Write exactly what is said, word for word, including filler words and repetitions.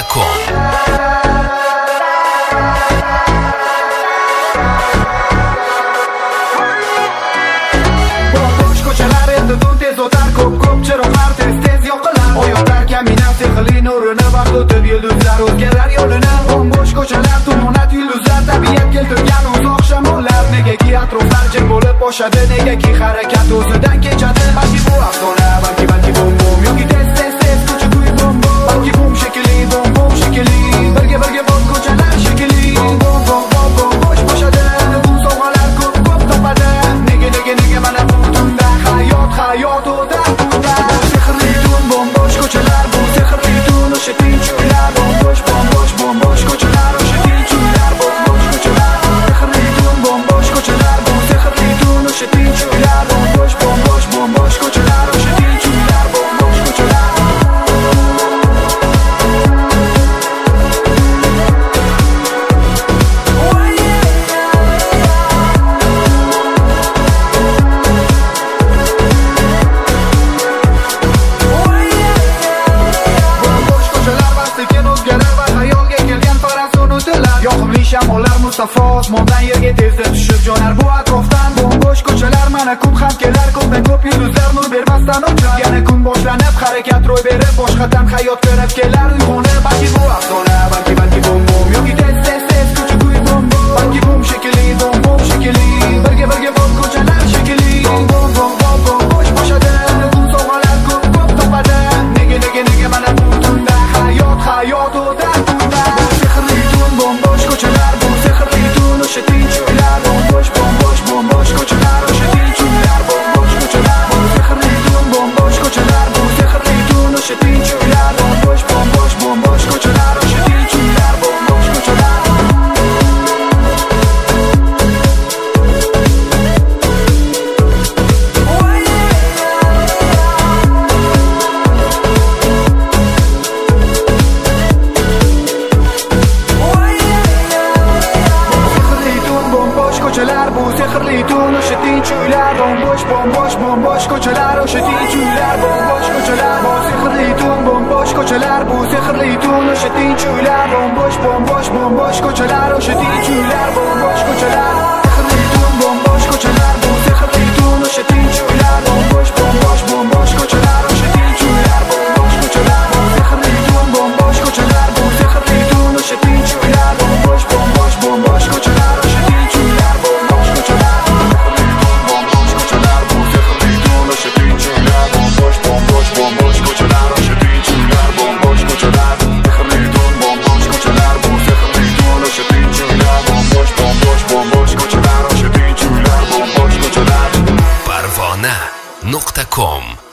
com. Bo'sh ko'chalar endi tun tez o'tar, ko'p-ko'p chiroqlar tez-tez yoqilar. Oyotlar kamina sehrli nurini vaqt o'tib yulduzlar o'zgarar yo'lini. Bo'sh ko'chalar tumonat yulduzlar tabiat keltirgan uzoq shamollar. Negaki atroflar jim bo'lib boshadi, negaki harakat o'zidan kechadi. Balki bu afsona, balki balki bom bom yoki tez tez tez ko'cha kuy bom bom. Balki bom shekilli, bom bom shekilli, birga birga bom ko'chalar shekilli. Bom bom bom bom bom bo'sh boshadi, bu sovg'alar ko'p ko'p topadi. Nega nega nega mana bu tunda hayot hayot o'ta tunda. Sehrli tun bom bo'sh ko'chalar, bu sehrli tun o'sha tinch uylar. Bom bo'sh bom bo'sh bom bo'sh ko'chalar, o'sha tinch uylar. Bom bo'sh ko'chalar, sehrli tun bom bo'sh ko'chalar, bu sehrli tun o'sha tinch uylar. Bom bo'sh bom bo'sh bom bo'sh ko'chalar, o'sha tinch uylar. Bom bo'sh ko'chalar. Yoqimli shamollar Mustafa osmondan yerga tezda tushib jo'nar bu atrofdan. Bo'sh ko'chalar mana kun ham kelar, ko'pdan ko'p yulduzlar nur bermasdan o'char. Yana kun boshlanib harakat ro'y berib, boshqadan hayot ko'rib kelar uyg'onib. Balki bu afsona, balki balki bom bom yoki tez tez tez ko'cha kuy bom bom. Balki bom shekilli, bom bom shekilli, birga birga bom ko'chalar shekilli. Bom bom bom bom bom bo'sh boshadi, bu sovg'alar ko'p ko'p topadi. Nega nega nega mana bu tunda hayot hayot o'ta tunda. Sehrli tun bom bo'sh ko'chalar, bu sehrli tun o'sha tinch uylar. Bom bo'sh bom bo'sh bom bo'sh ko'chalar, o'sha tinch uylar. Bom bo'sh ko'chalar, bu sehrli tun bom bo'sh ko'chalar, bu sehrli tun o'sha tinch uylar. Bom bo'sh bom bo'sh bom bo'sh ko'chalar, o'sha tinch uylar. Bom bo'sh ko'chalar. Ko'chalar bu sehrli tun o'sha tinch uylar. Bom bo'sh bom bo'sh bom bo'sh ko'chalar, o'sha tinch uylar. Bom bo'sh ko'chalar, bu sehrli tun bom bo'sh ko'chalar, bu sehrli tun o'sha tinch uylar. Bom bo'sh bom bo'sh bom bo'sh ko'chalar, o'sha tinch uylar. Bom bo'sh ko'chalar, sehrli tun bom bo'sh ko'chalar, bu sehrli tun o'sha tinch uylar. Bom bo'sh bom bo'sh bom bo'sh ko'chalar, o'sha tinch uylar. Bom bo'sh ko'chalar, bu sehrli tun bom bo'sh ko'chalar, bu sehrli tun o'sha tinch uylar. Bom bo'sh bom bo'sh bom bo'sh ko'chalar, o'sha tinch uylar. parvona nuqta com